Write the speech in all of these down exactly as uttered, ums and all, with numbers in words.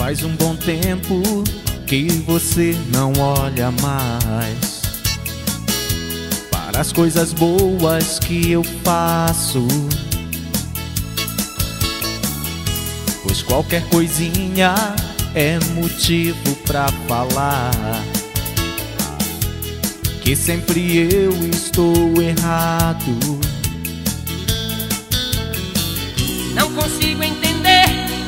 Faz um bom tempo que você não olha mais para as coisas boas que eu faço, pois qualquer coisinha é motivo pra falar que sempre eu estou errado. Não consigo entender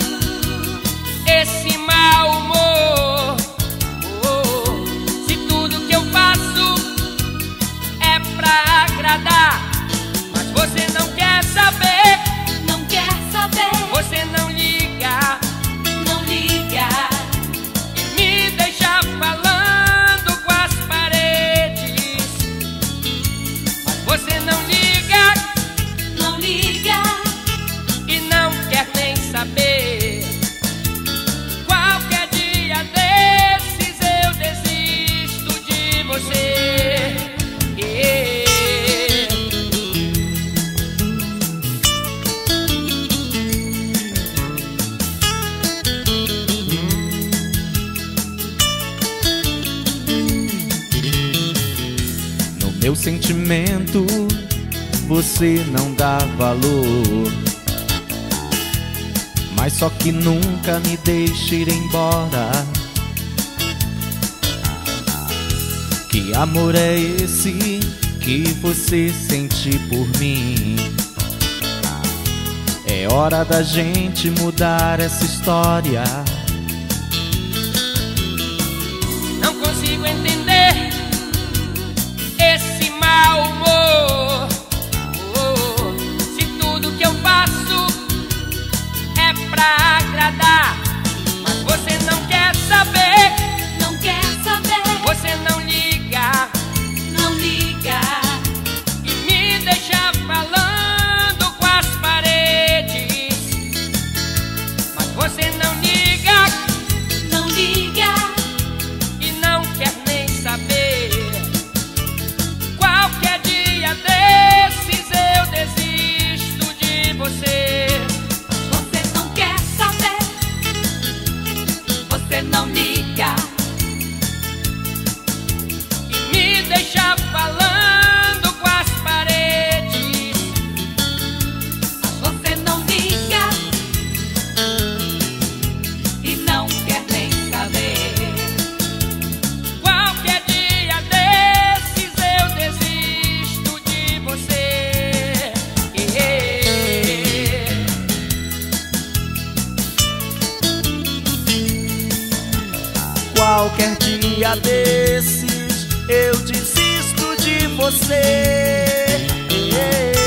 esse mau humor. Oh, se tudo que eu faço é pra agradar, mas você não quer saber. Não quer saber. Você não liga, Não liga. e me deixa falando com as paredes. Mas você não liga Não liga. e não quer nem saber. Qualquer dia desses eu desisto de você. Yeah. No meu sentimento você não dá valor, mas só que nunca me deixe ir embora. Que amor é esse que você sente por mim? É hora da gente mudar essa história. Não consigo entender esse mau humor. Oh, se tudo que eu faço é pra agradar, mas você não quer saber. Não quer saber. Você não liga Não liga. e me deixa falando com as paredes. Mas você não liga Não liga. e não quer nem saber. Qualquer dia desses eu desisto de você. Você não quer saber. Você não liga. E me deixa falando com as paredes. Você não liga e não quer nem saber. Qualquer dia desses eu desisto de você. Yeah. Qualquer dia desses eu desisto de você.